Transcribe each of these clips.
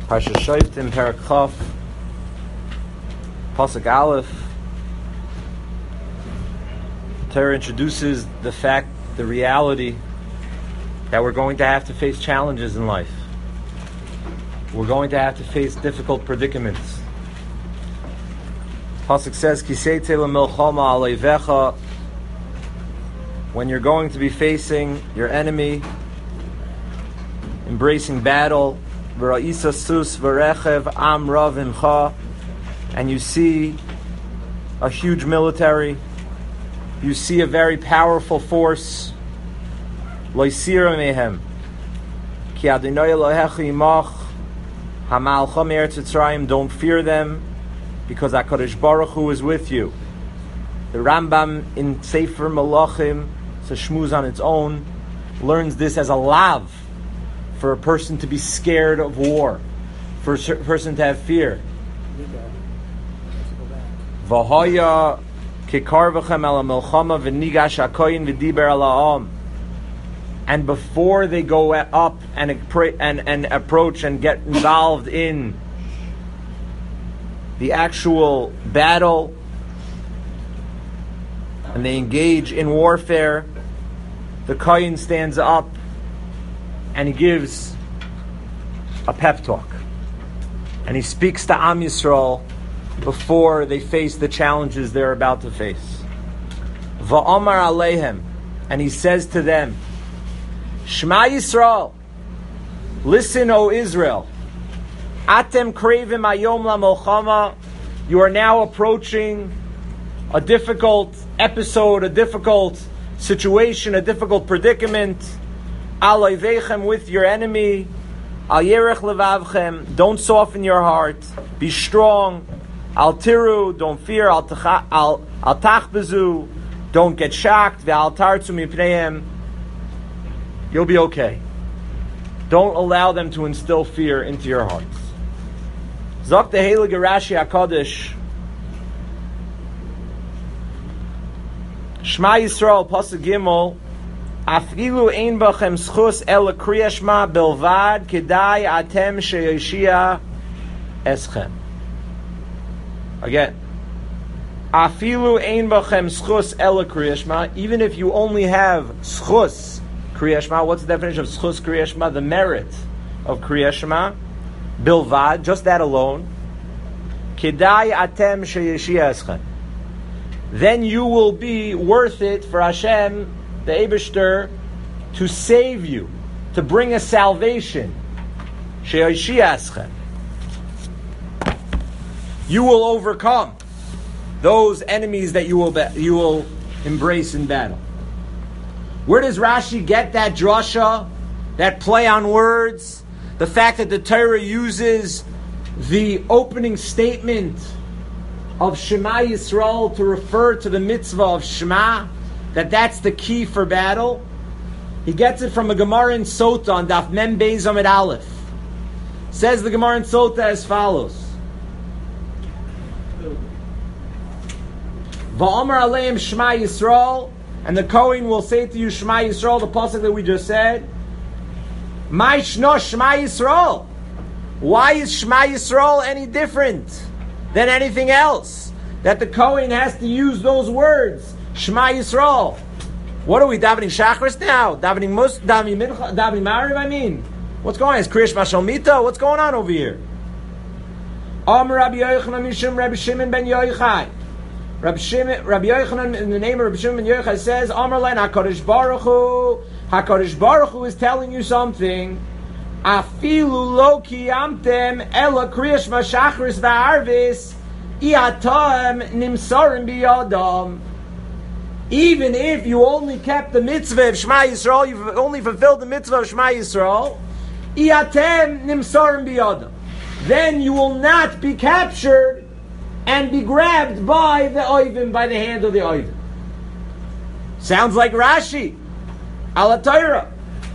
Parsha Shoftim, Perek Chaf, Pasuk Aleph. Torah introduces the reality that we're going to have to face challenges in life. We're going to have to face difficult predicaments. Pasuk says, Kiseite le'milchama aleivecha. When you're going to be facing your enemy, embracing battle, v'ra'isa sus v'rechev am rav imcha, and you see a huge military, you see a very powerful force, lo'isira mehem, ki Adonai Elohecha imach, hamalcha me'eretz Mitzrayim, don't fear them, because HaKadosh Baruch Hu is with you. The Rambam in Sefer Malachim, it's a shmuz on its own, learns this as a lav, for a person to be scared of war, for a person to have fear. V'hoya kekarvachem ala milchama v'nigash hakoyin v'diber ala ha'am. And before they go up and approach and get involved in the actual battle, and they engage in warfare, the Kohen stands up and he gives a pep talk. And he speaks to Am Yisrael before they face the challenges they're about to face. Va'amar aleihem, and he says to them, Shema Yisrael, listen, O Israel, Atem krevim hayom lamilchama, you are now approaching a difficult episode, a difficult situation, a difficult predicament. Al oivechem, with your enemy. Al yerech levavchem, don't soften your heart. Be strong. Al tiru, don't fear. Al tachbezu, don't get shocked. Ve'al tartzu mipneihem, you'll be okay. Don't allow them to instill fear into your hearts. Zok the Heilige Rashi HaKadosh, Shema Yisrael, Pasuk Gimel, Afilu ein bachem schus el kriya shema belvad kedai atem sheyoshia eschem. Again, Afilu ein bachem schus el kriya shema, even if you only have schus kriya shema. What's the definition of schus kriya shema? The merit of kriya shema. Bilvad, just that alone. Kedai atem sheyoshia eschem. Then you will be worth it for Hashem, the Eibishter, to save you, to bring a salvation. Sheyoshia eschem. You will overcome those enemies that you will embrace in battle. Where does Rashi get that drasha, that play on words? The fact that the Torah uses the opening statement of Shema Yisrael to refer to the mitzvah of Shema, that's the key for battle. He gets it from a Gemara in Sota on Daf Mem Beis Amud Aleph. Says the Gemara in Sota as follows: Va'amar aleim Shema Yisrael, and the Kohen will say to you Shema Yisrael, the pasuk that we just said. My shno Shema Yisrael. Why is Shema Yisrael any different than anything else? That the Kohen has to use those words, Shema Yisrael. What are we davening Shachris now? Davening Mincha, davening Mariv? I mean, what's going on? Is Kriyash Mashal Mita? What's going on over here? Amar Rabbi Yochanan Mishum Rabbi Shimon ben Yochai. Rabbi Yochanan, in the name of Rabbi Shimon ben Yochai, says, Amar Len HaKadosh Baruch Hu. HaKadosh Baruch Hu is telling you something. Afilu lo kiyamtem ela kriyash mashachris va'arvis iatam nimsarim biyadam. Even if you only kept the mitzvah of Shema Yisrael, you've only fulfilled the mitzvah of Shema Yisrael, iatem nimsarim biyadam, then you will not be captured and be grabbed by the oivim, by the hand of the oivim. Sounds like Rashi. Ala Torah.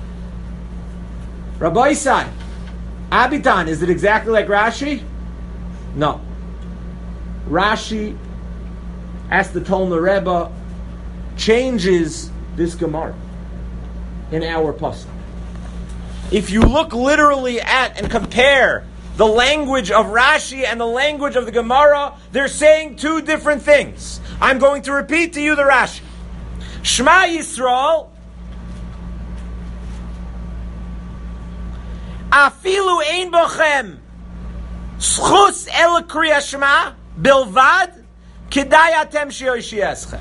Rabbi Isai, Abitan, is it exactly like Rashi? No. Rashi, as the Talmud Rebbe, changes this Gemara in our pasuk. If you look literally at and compare the language of Rashi and the language of the Gemara, they're saying two different things. I'm going to repeat to you the Rashi. Shema Yisrael, afilu ein bochem schus el kriya Shema bilvad kedai atem sheyoshieschem.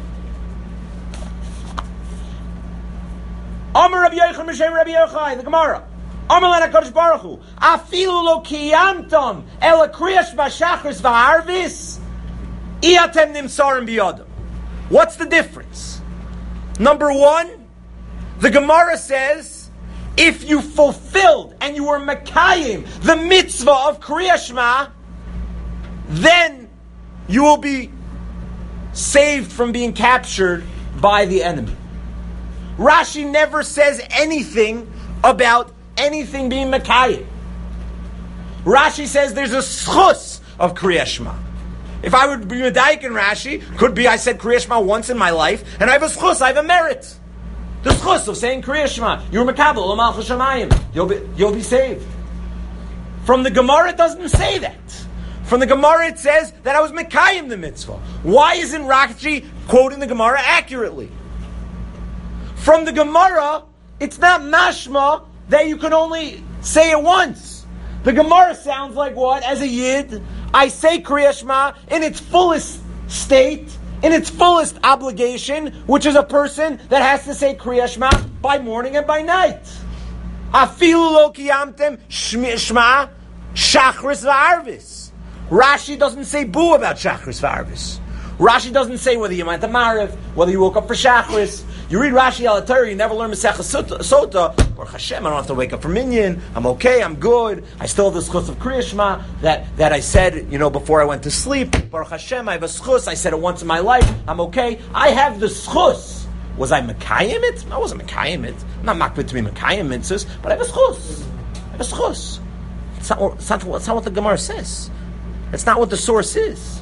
Amar Rabbi Yochanan B'Shem Rabbi Yochai, the Gemara. Amar Lena Kodesh Baruch Hu, afilu lo kiyamtom el kriya Shema shachris v'harvis iatem nimsarim biyodam. What's the difference? Number one, the Gemara says, if you fulfilled and you were Mekayim the mitzvah of Kriya Shema, then you will be saved from being captured by the enemy. Rashi never says anything about anything being Mekayim. Rashi says there's a schus of Kriya Shema. If I would be Medayik in Rashi, could be I said Kriya Shema once in my life, and I have a schus, I have a merit. The schus of saying Kriya Shema. You're Mekabel, L'malchus Shamayim. You'll be saved. From the Gemara, it doesn't say that. From the Gemara, it says that I was Mekayim the mitzvah. Why isn't Rashi quoting the Gemara accurately? From the Gemara, it's not mashma that you can only say it once. The Gemara sounds like what? As a Yid, I say Kriya Shema in its fullest state, in its fullest obligation, which is a person that has to say Kriya Shema by morning and by night. Afilu lo kiyamtem Shema shachris v'arvis. Rashi doesn't say boo about shachris v'arvis. Rashi doesn't say whether you went to Mariv, whether you woke up for shachris. You read Rashi al Torah, you never learn Masechah Sota. Baruch Hashem, I don't have to wake up for minyan. I'm okay. I'm good. I still have the schus of Kriya Shema that I said, before I went to sleep. Baruch Hashem, I have a schus. I said it once in my life. I'm okay. I have the schus. Was I Mekayim it? I wasn't Mekayim it. I'm not makbid to be Mekayim mitzvahs, but I have a schus. I have a schus. It's not what the Gemara says. It's not what the source is.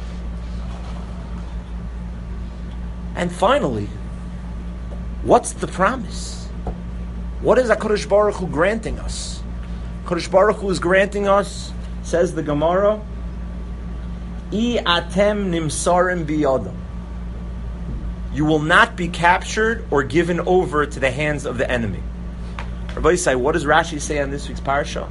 And finally, what's the promise? What is HaKadosh Baruch Hu granting us? HaKadosh Baruch Hu is granting us, says the Gemara, I atem nimsarim biyodam. You will not be captured or given over to the hands of the enemy. Rabbi Yisai, what does Rashi say on this week's parasha?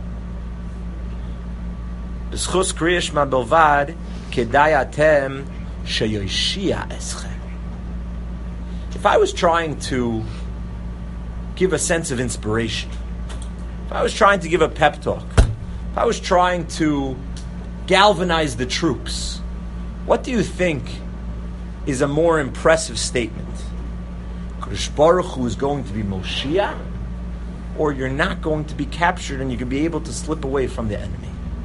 B'schus Kriya Shema belvad kedai atem sheyoshia eschem. If I was trying to give a sense of inspiration, if I was trying to give a pep talk, if I was trying to galvanize the troops, what do you think is a more impressive statement? Kadosh Baruch Hu is going to be Moshiach, or you're not going to be captured and you can be able to slip away from the enemy?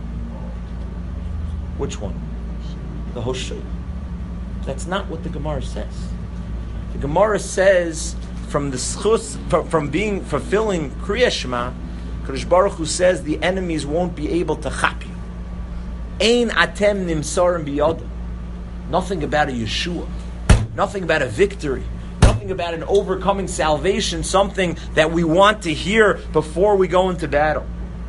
Which one? The Hoshea. That's not what the Gemara says. The Gemara says from the schus, from fulfilling Kriya Shema, Kadosh Baruch Hu says the enemies won't be able to chap you. Ein atem nimsarim biyodam. Nothing about a Yeshua. Nothing about a victory. Nothing about an overcoming salvation. Something that we want to hear before we go into battle.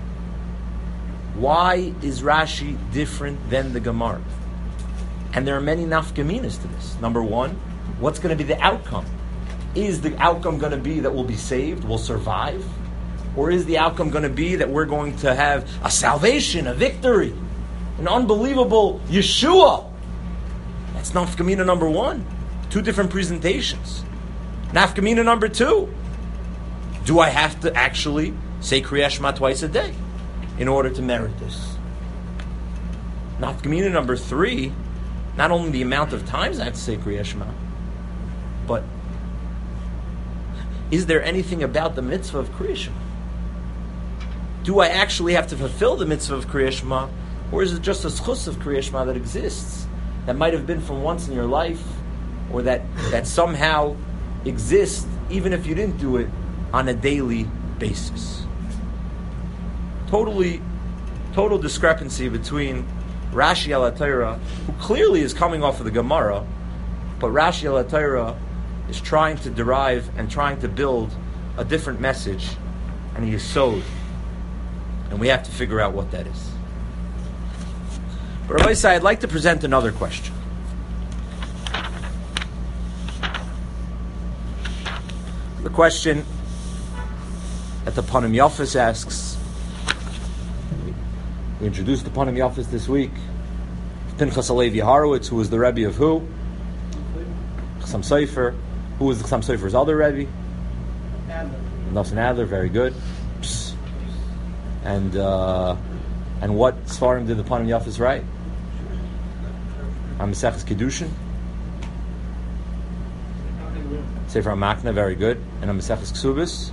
Why is Rashi different than the Gemara? And there are many nafkaminas to this. Number one, what's going to be the outcome? Is the outcome going to be that we'll be saved, we'll survive? Or is the outcome going to be that we're going to have a salvation, a victory, an unbelievable Yeshua? That's nafkamina number one. Two different presentations. Nafkamina number two. Do I have to actually say Kriya Shema twice a day in order to merit this? Nafkamina number three. Not only the amount of times I have to say Kriya Shema, but is there anything about the mitzvah of Kriya Shema? Do I actually have to fulfill the mitzvah of Kriya Shema, or is it just a schus of Kriya Shema that exists, that might have been from once in your life, or that somehow exists even if you didn't do it on a daily basis? Total discrepancy between Rashi al Torah, who clearly is coming off of the Gemara, but Rashi al Torah is trying to derive and trying to build a different message, and he is sowed, and we have to figure out what that is. But Rabbi Yisai, I'd like to present another question. The question that the Panim Yafis asks, we introduced the Panim Yafis this week, Pinchas Alevi Horowitz, who was the Rebbe of who? Chassam Sofer. Who was Chassam Sofer's other Rebbe? Nosson Adler, very good. And what Svarim did the Panim Yafis write? Maseches Kedushin. Sefer HaMakna, very good. And Maseches Ksubis.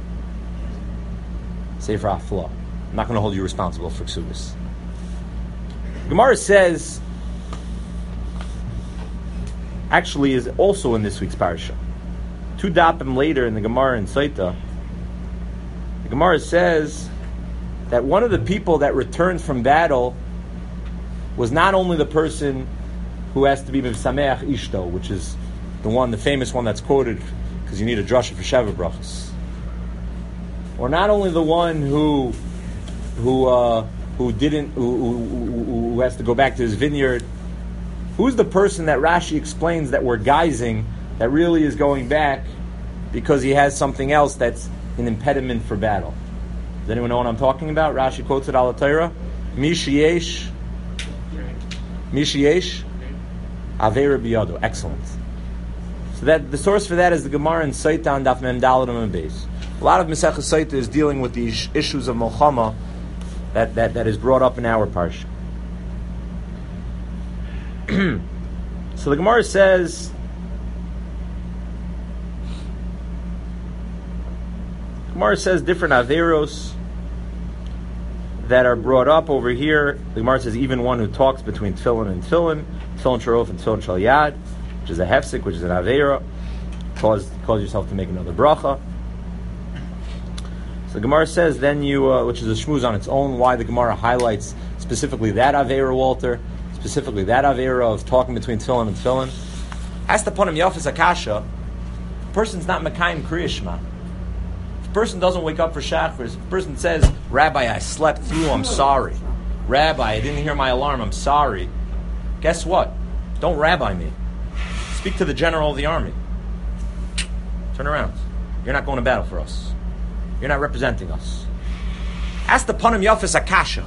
Sefer HaFlah. I'm not going to hold you responsible for Ksubis. Gemara says, actually is also in this week's parasha. 2 dapim later in the Gemara in Saita, the Gemara says that one of the people that returned from battle was not only the person who has to be Sameach Ishto, which is the famous one that's quoted because you need a drasha for Sheva Brachos, or not only the one who has to go back to his vineyard. Who's the person that Rashi explains that we're guising that really is going back because he has something else that's an impediment for battle? Does anyone know what I'm talking about? Rashi quotes it al Torah. Mishiyesh Aveira Biyado. Excellent. So that the source for that is the Gemara in Saita and Daf Mem Daled and Beis. A lot of Masechah Saita is dealing with these issues of Milchama that is brought up in our parsha. So the Gemara says, different averos that are brought up over here. The Gemara says even one who talks between tefillin and tefillin sharof and tefillin shal yad, which is a hefsek, which is an avera, cause yourself to make another bracha. So the Gemara says then you, which is a shmuz on its own, why the Gemara highlights specifically that avera, Walter, specifically that avera of talking between tefillin and tefillin. Ask the Panim Yafis Akasha, the person's not Mekayim Kriya Shema. If the person doesn't wake up for Shachar, if the person says, Rabbi, I slept through, I'm sorry. Rabbi, I didn't hear my alarm, I'm sorry. Guess what? Don't rabbi me. Speak to the general of the army. Turn around. You're not going to battle for us. You're not representing us. Ask the Panim Yafis Akasha.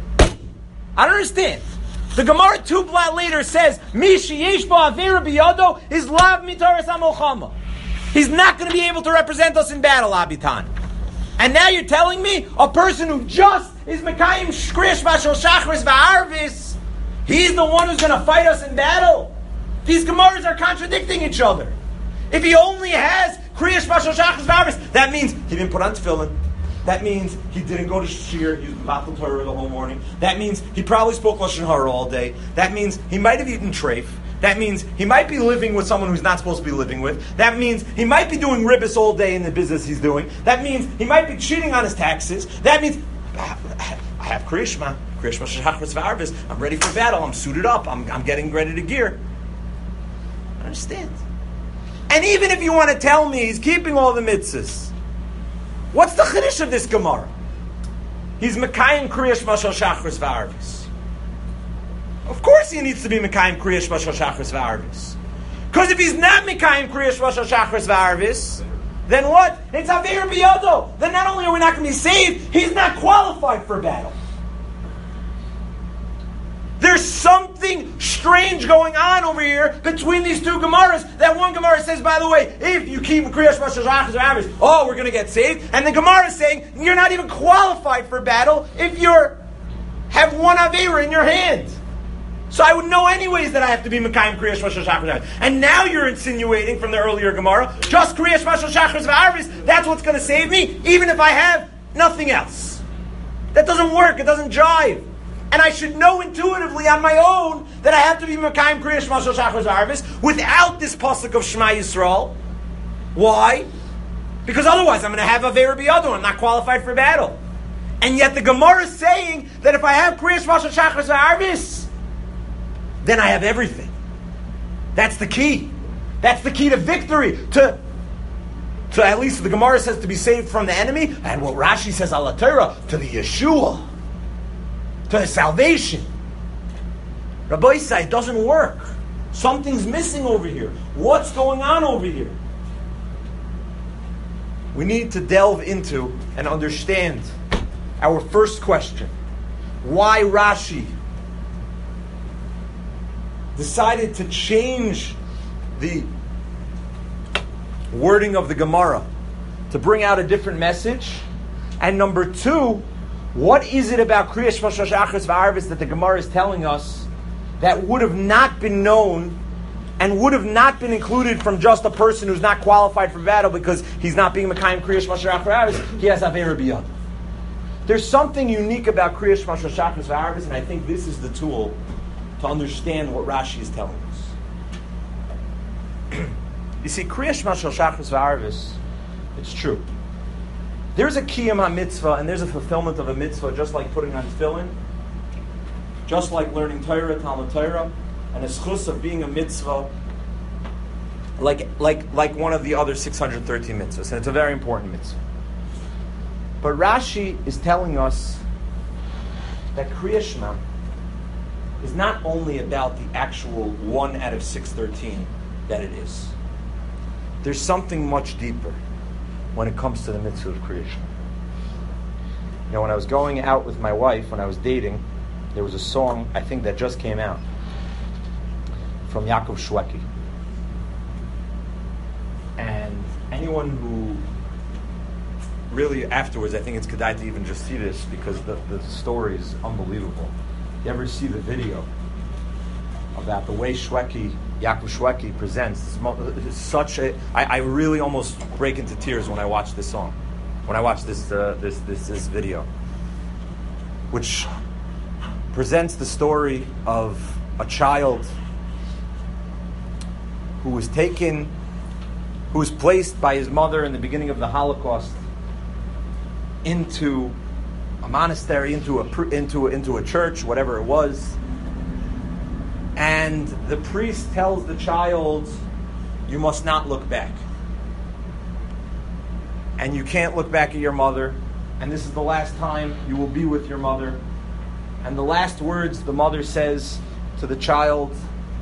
I don't understand. The Gemara 2 blot later says, Mishi yesh bo avera biyado is lav mitaras hamolchama. He's not going to be able to represent us in battle, Abitan. And now you're telling me a person who just is Mekayim Shkrish Vashal Shachris Va'arvis, he's the one who's going to fight us in battle? These Gemaras are contradicting each other. If he only has Kriyash Vashal Shachris Va'arvis, that means he didn't put on tefillin. That means he didn't go to shir, he was Batal Torah the whole morning. That means he probably spoke Lashon Hara all day. That means he might have eaten treif. That means he might be living with someone who's not supposed to be living with. That means he might be doing ribbis all day in the business he's doing. That means he might be cheating on his taxes. That means I have Kriyashma Shachris V'Arvis. I'm ready for battle. I'm suited up. I'm getting ready to gear. I understand. And even if you want to tell me he's keeping all the mitzvahs, what's the chiddush of this Gemara? He's Mekayim Kriyash Mashal Shachris V'Arvis. Of course he needs to be Mekayim Kriyash Mashal Shachris V'Arvis. Because if he's not Mekayim Kriyash Mashal Shachris V'Arvis, then what? It's Aveir Biyado. Then not only are we not going to be saved, he's not qualified for battle. There's something strange going on over here between these two Gemaras. That one Gemara says, by the way, if you keep Kriyash Mashal Shachris V'Arvis, oh, we're going to get saved. And the Gemara is saying, you're not even qualified for battle if you have one Aveira in your hand. So I would know anyways that I have to be Mekayim Kriyash Mashal Shachris V'Arvis. And now you're insinuating from the earlier Gemara, just Kriyash Mashal Shachris V'Arvis, that's what's going to save me, even if I have nothing else. That doesn't work, it doesn't jive. And I should know intuitively on my own that I have to be Mekayim Kriyash Mashal Shachris V'Arvis without this pasuk of Shema Yisrael. Why? Because otherwise I'm going to have Aveira Biyado, I'm not qualified for battle. And yet the Gemara is saying that if I have Kriyash Mashal Shachris V'Arvis, then I have everything. That's the key. That's the key to victory. To at least the Gemara says to be saved from the enemy, and what Rashi says al Torah, to the Yeshua, to the salvation. Rabbi Isai, it doesn't work. Something's missing over here. What's going on over here? We need to delve into and understand our first question. Why Rashi decided to change the wording of the Gemara to bring out a different message. And number two, what is it about Kriya Shema Shachris V'Arvis that the Gemara is telling us that would have not been known and would have not been included from just a person who's not qualified for battle because he's not being Mekayim Kriya Shema Shachris V'Arvis, he has Avera Biyad. There's something unique about Kriya Shema Shachris V'Arvis, and I think this is the tool to understand what Rashi is telling us. You see, Kriya Shema Shachris V'Arvis, it's true. There's a kiyum ha-mitzvah, and there's a fulfillment of a mitzvah, just like putting on tefillin, just like learning Torah, Talmud Torah, and a schus of being a mitzvah, like one of the other 613 mitzvahs, and it's a very important mitzvah. But Rashi is telling us that Kriya Shema is not only about the actual 1 out of 613 that it is. There's something much deeper when it comes to the mitzvah of Kriya Shema. You know, when I was going out with my wife, when I was dating, there was a song, I think, that just came out from Yaakov Shweki. And anyone who really afterwards, I think it's kedai to even just see this because the story is unbelievable. You ever see the video about the way Yaakov Shweki presents? It's such a... I really almost break into tears when I watch this song, when I watch this video, which presents the story of a child who was placed by his mother in the beginning of the Holocaust into a monastery, into a church, whatever it was. And the priest tells the child, you must not look back. And you can't look back at your mother. And this is the last time you will be with your mother. And the last words the mother says to the child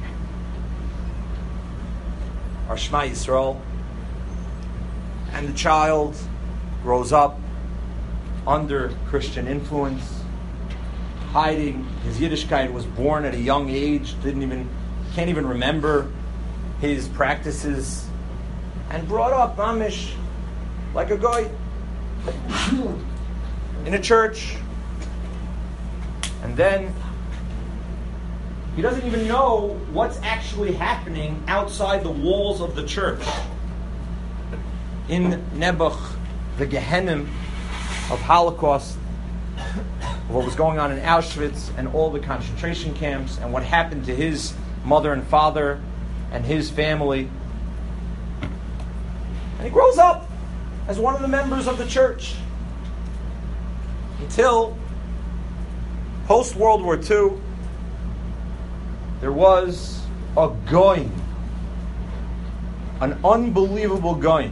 are Shema Yisrael. And the child grows up under Christian influence, hiding his Yiddishkeit, was born at a young age, can't even remember his practices, and brought up mamish like a goy in a church. And then he doesn't even know what's actually happening outside the walls of the church. In Nebuch, the Gehenim of Holocaust, what was going on in Auschwitz and all the concentration camps and what happened to his mother and father and his family. And he grows up as one of the members of the church until post-World War II, there was a goyim, an unbelievable goyim,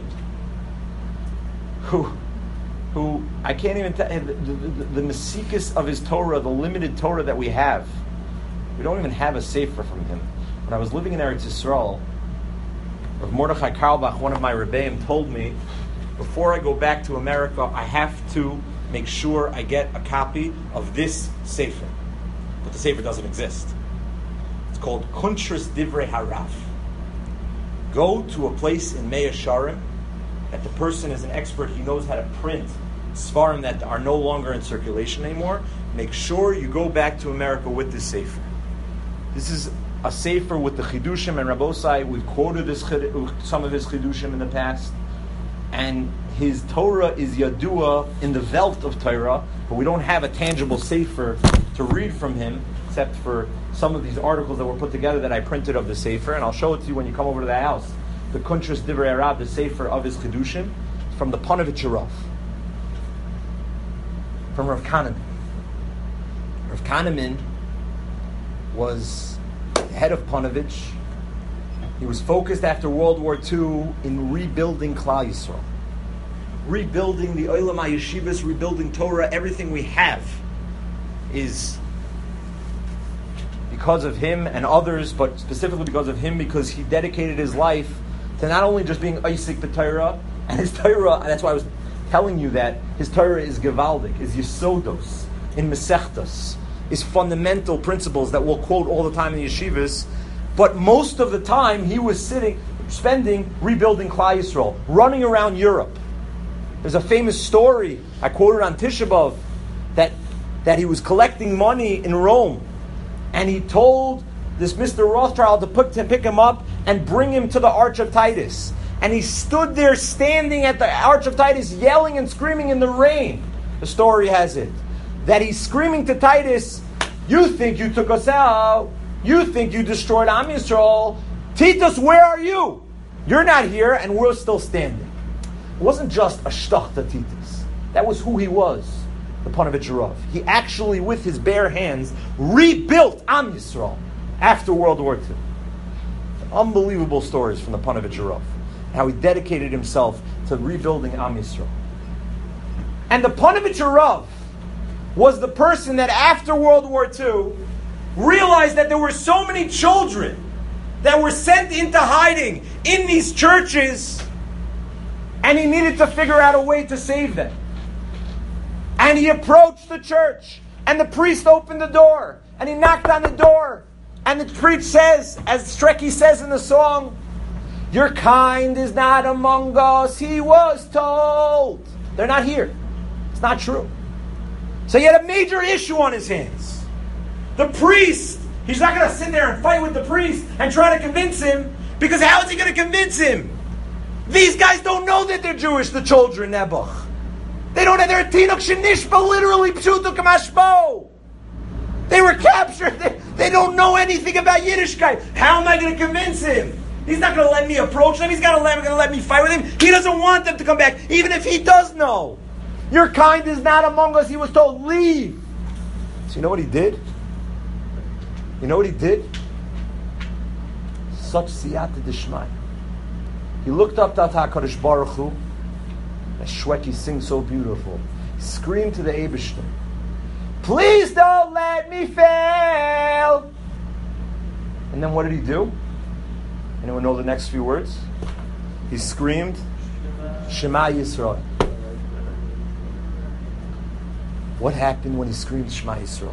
who I can't even tell the mesikas of his Torah, the limited Torah that we have. We don't even have a sefer from him. When I was living in Eretz Yisrael, Rav Mordechai Karlbach, one of my rebbeim, told me, before I go back to America, I have to make sure I get a copy of this sefer. But the sefer doesn't exist. It's called Kuntras Divrei Harav. Go to a place in Mea Sharim that the person is an expert, he knows how to print Svarim that are no longer in circulation anymore. Make sure you go back to America with this sefer. This is a sefer with the Chidushim and Rabbosai. We've quoted some of his Chidushim in the past. And his Torah is Yadua in the Welt of Torah, but we don't have a tangible sefer to read from him, except for some of these articles that were put together that I printed of the sefer, and I'll show it to you when you come over to the house. The Kuntras Divrei Harav, the sefer of his Chidushim, from the Panovich Rav, from Rav Kahneman. Rav Kahneman was the head of Panovich. He was focused after World War II in rebuilding Klal Yisrael, rebuilding the Olam HaYeshivas, rebuilding Torah. Everything we have is because of him and others, but specifically because of him, because he dedicated his life to not only just being Isaac B'Torah, and his Torah, that's why I was telling you that his Torah is Gevaldik, is Yesodos, in Mesechtas, is fundamental principles that we'll quote all the time in the yeshivas, but most of the time he was spending rebuilding Klal Yisrael, running around Europe. There's a famous story, I quoted on Tisha B'Av, that he was collecting money in Rome, and he told this Mr. Rothschild to pick him up and bring him to the Arch of Titus. And he stood there standing at the Arch of Titus, yelling and screaming in the rain. The story has it that he's screaming to Titus, "You think you took us out? You think you destroyed Am Yisrael? Titus, where are you? You're not here, and we're still standing." It wasn't just a shtach to Titus. That was who he was, the Panovich Rav. He actually, with his bare hands, rebuilt Am Yisrael after World War II. Unbelievable stories from the Panovich Rav. How he dedicated himself to rebuilding Am Yisrael. And the Panovich Rav was the person that after World War II realized that there were so many children that were sent into hiding in these churches, and he needed to figure out a way to save them. And he approached the church, and the priest opened the door, and he knocked on the door, and the priest says, as Strecky says in the song, "Your kind is not among us," he was told. They're not here. It's not true. So he had a major issue on his hands. The priest, he's not going to sit there and fight with the priest and try to convince him, because how is he going to convince him? These guys don't know that they're Jewish, the children, Nebuch. They don't have their Tinuk Shenishba, literally, Pshutuk Mashbo. They were captured. They don't know anything about Yiddishkeit. How am I going to convince him? He's not going to let me approach them. He's going to let me fight with him. He doesn't want them to come back, even if he does know. Your kind is not among us. He was told, leave. So you know what he did? You know what he did? Such siyata d'shmai. He looked up to HaKadosh Baruch Hu, as Shweki sings so beautiful. He screamed to the Eibishter, "Please don't let me fail." And then what did he do? Anyone know the next few words? He screamed, "Shema Yisrael." What happened when he screamed Shema Yisrael?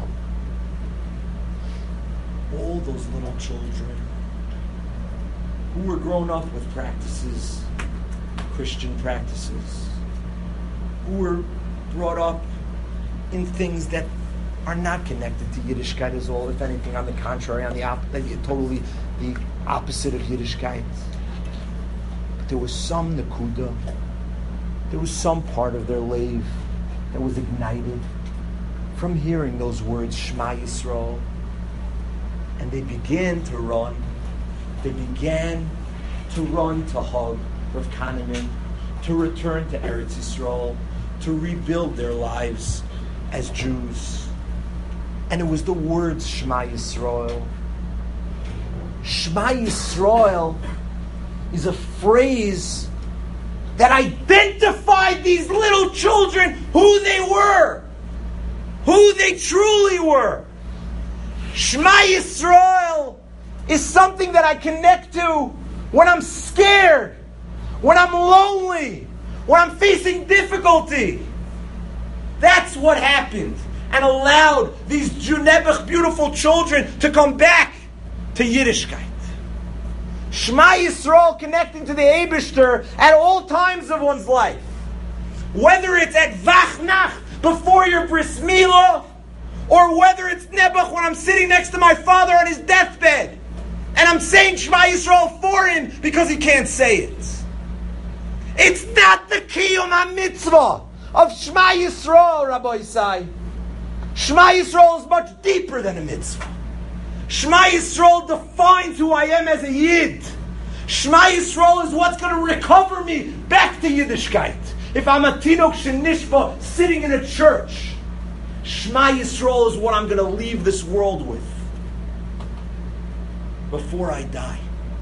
All those little children who were grown up with practices, Christian practices, who were brought up in things that are not connected to Yiddishkeit at all, if anything, on the contrary, totally the opposite of Yiddishkeit. But there was some Nakuda, there was some part of their life that was ignited from hearing those words, Shema Yisrael, and they began to run. They began to run to hug Rav Kahneman, to return to Eretz Yisrael, to rebuild their lives as Jews. And it was the words Shema Yisrael. Shema Yisrael is a phrase that identified these little children, who they were, who they truly were. Shema Yisrael is something that I connect to when I'm scared, when I'm lonely, when I'm facing difficulty. That's what happened and allowed these Nebuch beautiful children to come back to Yiddishkeit. Shema Yisrael connecting to the Eibishter at all times of one's life. Whether it's at Vachnach, before your bris milah, or whether it's Nebuch when I'm sitting next to my father on his deathbed and I'm saying Shema Yisrael for him because he can't say it. It's not the Kiyum HaMitzvah of Shema Yisrael, Rabbi Isai. Shema Yisrael is much deeper than a mitzvah. Shema Yisrael defines who I am as a Yid. Shema Yisrael is what's going to recover me back to Yiddishkeit. If I'm a Tinok Shenishba sitting in a church, Shema Yisrael is what I'm going to leave this world with before I die.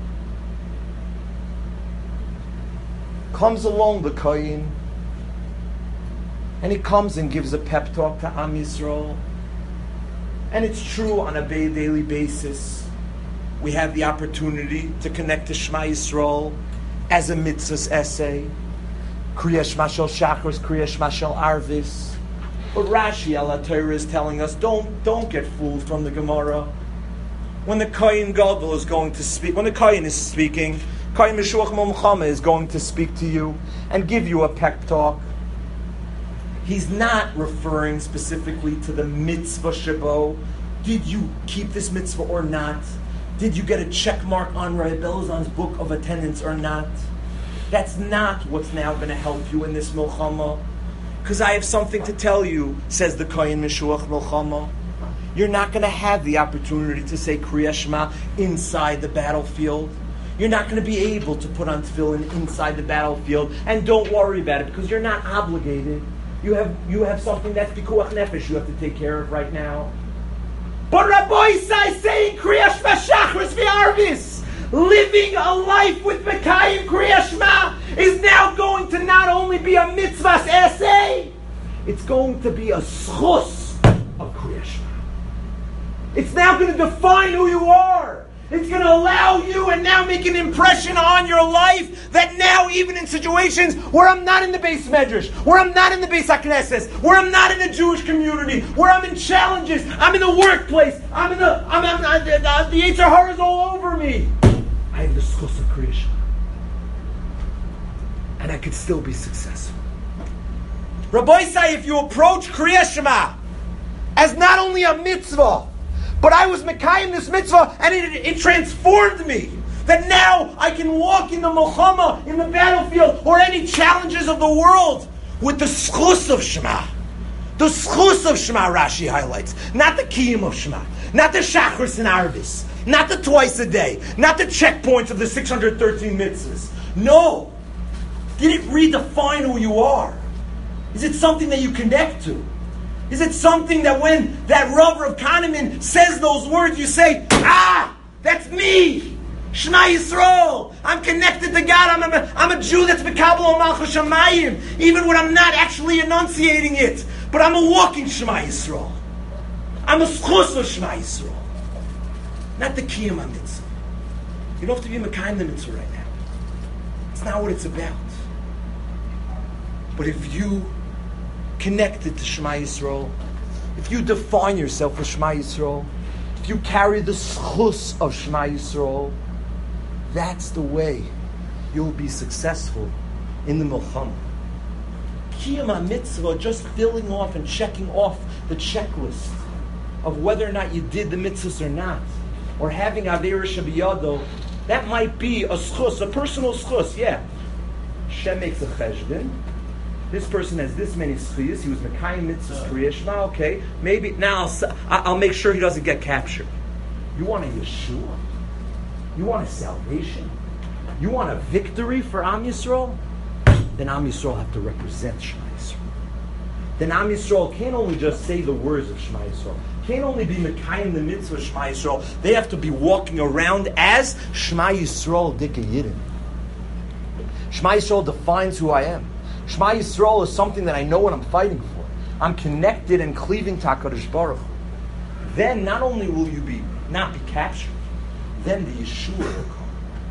Comes along the Kohen, and he comes and gives a pep talk to Am Yisrael. And it's true on a daily basis. We have the opportunity to connect to Shema Yisrael as a mitzvah's essay. Kriya Shema Shel Shachris, Kriya Shema Shel Arvis. But Rashi al Torah is telling us, don't get fooled from the Gemara. When the Kohen Gadol is going to speak, when the Kohen is speaking, Kohen Meshuach Momchama is going to speak to you and give you a pep talk. He's not referring specifically to the mitzvah shebo. Did you keep this mitzvah or not? Did you get a check mark on Rabbi Belazon's book of attendance or not? That's not what's now going to help you in this milchama. Because I have something to tell you, says the Kohen Meshuach milchama. You're not going to have the opportunity to say Kriya Shema inside the battlefield. You're not going to be able to put on tefillin inside the battlefield. And don't worry about it, because you're not obligated. You have something that's pikuach nefesh you have to take care of right now. But Rabbi Isai saying Kriya Shema Shachris v'Arvis, living a life with Mekayim Kriya Shema, is now going to not only be a mitzvah's essay, it's going to be a schus of Kriya Shema. It's now going to define who you are. It's going to allow you and now make an impression on your life that now, even in situations where I'm not in the Beis Medrash, where I'm not in the Beis HaKnesses, where I'm not in a Jewish community, where I'm in challenges, I'm in the workplace, the Yetzer Hara is all over me. I have the schus of Kriya Shema. And I could still be successful. Rabbi say, if you approach Kriya Shema as not only a mitzvah, but I was Mekayim this mitzvah, and it transformed me. That now I can walk in the Milchama, in the battlefield, or any challenges of the world with the schus of Shema. The schus of Shema, Rashi highlights. Not the kiyum of Shema. Not the shachris and arvis. Not the twice a day. Not the checkpoints of the 613 mitzvahs. No. Did it redefine who you are? Is it something that you connect to? Is it something that when that Rav Kahneman says those words, you say, that's me! Shema Yisrael! I'm connected to God. I'm a Jew that's Mekabel on Malchus Shamayim, even when I'm not actually enunciating it. But I'm a walking Shema Yisrael. I'm a schus of Shema Yisrael. Not the Kiyam HaMitzvah. You don't have to be Mekayim the Mitzvah right now. It's not what it's about. But if you connected to Shema Yisrael, if you define yourself with Shema Yisrael, if you carry the schus of Shema Yisrael, that's the way you'll be successful in the Milchama. Kiyam HaMitzvah, just filling off and checking off the checklist of whether or not you did the mitzvahs or not, or having Aveira Shabiyado, that might be a schus, a personal schus, yeah. Shem makes a cheshbon. This person has this many schiyas. He was Mekayim Mitzvahs Kriya Shema. Okay, maybe now I'll make sure he doesn't get captured. You want a Yeshua? You want a salvation? You want a victory for Am Yisrael? Then Am Yisrael have to represent Shema Yisrael. Then Am Yisrael can't only just say the words of Shema Yisrael. Can't only be Mekayim the Mitzvah Shema Yisrael. They have to be walking around as Shema Yisrael Dike Yidin. Shema Yisrael defines who I am. Shema Yisrael is something that I know what I'm fighting for. I'm connected and cleaving to HaKadosh Baruch Hu. Then not only will you not be captured, then the Yeshua will come.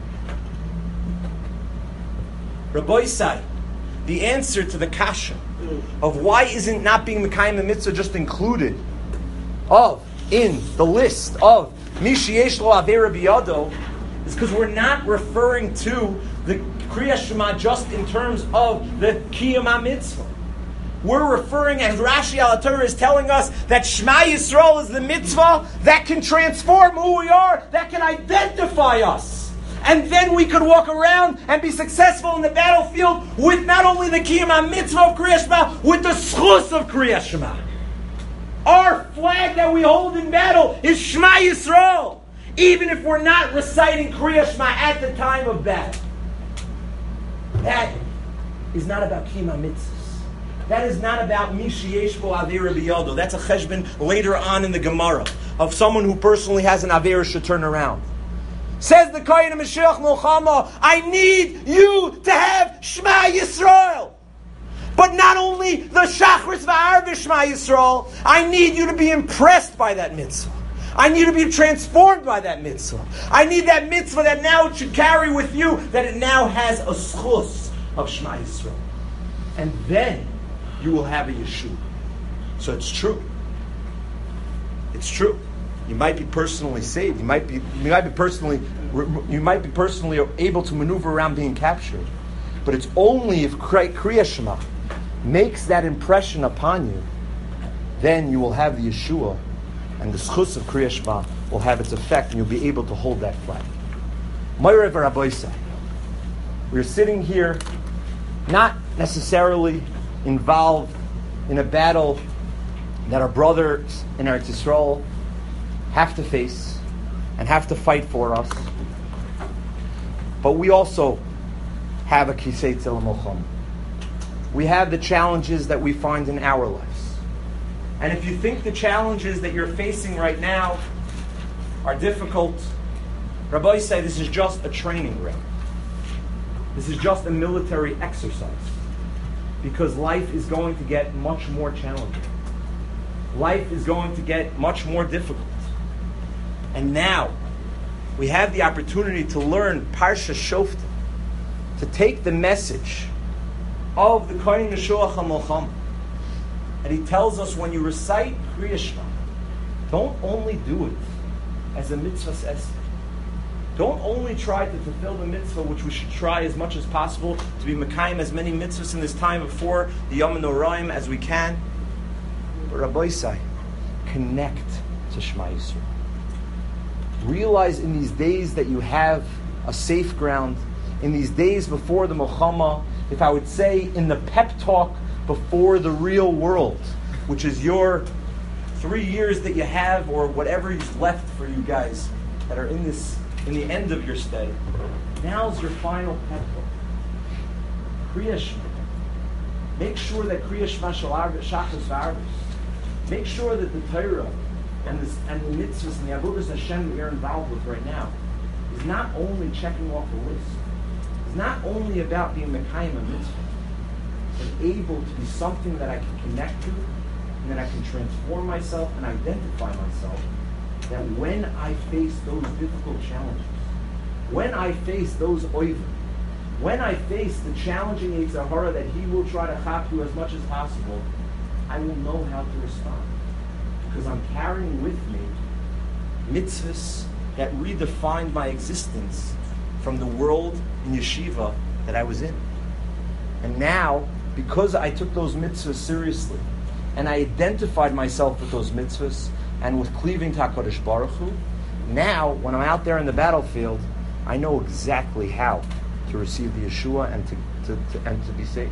Rabbi Isai, the answer to the kasha of why isn't not being Mekayim the Mitzvah just included in the list of Mishi Yesh Lo Aveira Biyado is because we're not referring to the Kriya Shema just in terms of the Kiyam HaMitzvah. We're referring, as Rashi al Torah is telling us, that Shema Yisrael is the mitzvah that can transform who we are, that can identify us. And then we could walk around and be successful in the battlefield with not only the Kiyam HaMitzvah of Kriya Shema, with the schus of Kriya Shema. Our flag that we hold in battle is Shema Yisrael, even if we're not reciting Kriya Shema at the time of battle. That is not about Kiyam HaMitzvahs. That is not about Mishi Yesh Bo Aveira Biyado. That's a cheshbon later on in the Gemara of someone who personally has an Aveira should turn around. Says the Kohen Mashiach Milchama, I need you to have Shema Yisrael. But not only the Shachris v'Arvis Shema Yisrael, I need you to be impressed by that mitzvah. I need you to be transformed by that mitzvah. I need that mitzvah that now it should carry with you, that it now has a schus of Shema Yisrael. And then you will have a Yeshua. So it's true. It's true. You might be personally saved. You might be personally able to maneuver around being captured. But it's only if Kriya Shema makes that impression upon you, then you will have the Yeshua, and the schus of Kriya Shema will have its effect, and you'll be able to hold that flag. Moireh v'Rabosai. We're sitting here, not necessarily involved in a battle that our brothers in Eretz Yisrael have to face and have to fight for us. But we also have a Kisei Tzil Milchama. We have the challenges that we find in our lives. And if you think the challenges that you're facing right now are difficult, Rabbi say this is just a training ground. This is just a military exercise. Because life is going to get much more challenging. Life is going to get much more difficult. And now, we have the opportunity to learn Parsha Shoftim, to take the message of the Kohen Meshuach HaMilchama. And he tells us when you recite Kriya Shema, don't only do it as a mitzvah says. Don't only try to fulfill the mitzvah, which we should try as much as possible to be mekayim as many mitzvahs in this time before the Yom Noraim as we can. But Rabbi Isai, connect to Shema Yisrael. Realize in these days that you have a safe ground. In these days before the Milchama, if I would say in the pep talk before the real world, which is your 3 years that you have or whatever is left for you guys that are in the end of your stay, now's your final pep talk. Kriya Shema. Make sure that Kriya Shema Shachos v'Arvis. Make sure that the Torah and the mitzvahs and the avodas Hashem that you're involved with right now is not only checking off the list. It's not only about being mekayim a mitzvah, but able to be something that I can connect to, and that I can transform myself and identify myself. That when I face those difficult challenges, when I face those oivim, when I face the challenging Yetzer Hara that he will try to chop you as much as possible, I will know how to respond. Because I'm carrying with me mitzvahs that redefined my existence from the world in yeshiva that I was in. And now, because I took those mitzvahs seriously, and I identified myself with those mitzvahs, and with cleaving to HaKadosh Baruch Hu, now, when I'm out there in the battlefield, I know exactly how to receive the Yeshua and to be saved.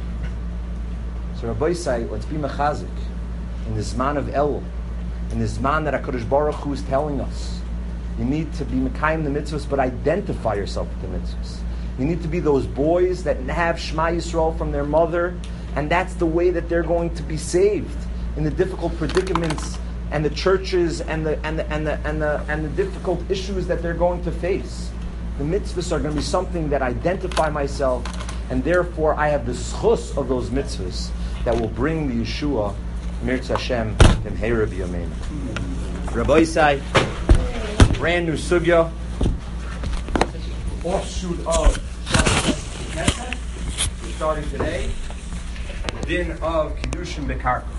So Rabbi say, let's be mechazik in the Zman of Elul, in the Zman that HaKadosh Baruch Hu is telling us. You need to be mekayim the mitzvahs, but identify yourself with the mitzvahs. You need to be those boys that have Shema Yisrael from their mother, and that's the way that they're going to be saved in the difficult predicaments and the churches and the difficult issues that they're going to face. The mitzvahs are going to be something that identify myself, and therefore I have the schus of those mitzvahs that will bring the Yeshua, Mirtz Hashem, B'mheira B'yameinu. Rabbi Isai, brand new sugya, offshoot of Shabbos Knesset, starting today, the din of Kiddushin Bekarka.